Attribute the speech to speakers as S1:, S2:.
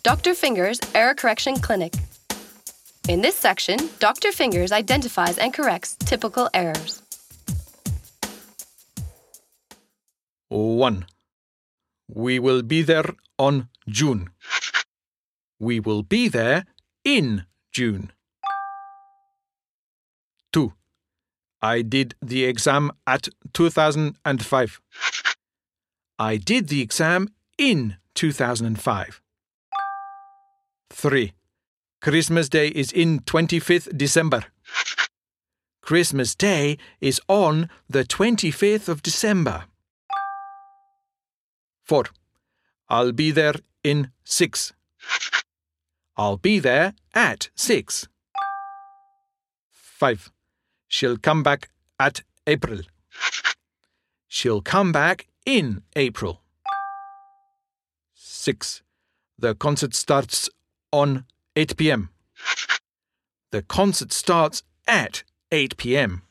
S1: Dr. Fingers Error Correction Clinic. In this section, Dr. Fingers identifies and corrects typical errors.
S2: 1. We will be there on June. We will be there in June. 2. I did the exam at 2005. I did the exam in 2005. 3. Christmas Day is in 25th December. Christmas Day is on the 25th of December. 4. I'll be there in 6. I'll be there at 6. 5. She'll come back at April. She'll come back in April. 6. The concert starts on 8 p.m. The concert starts at 8 p.m.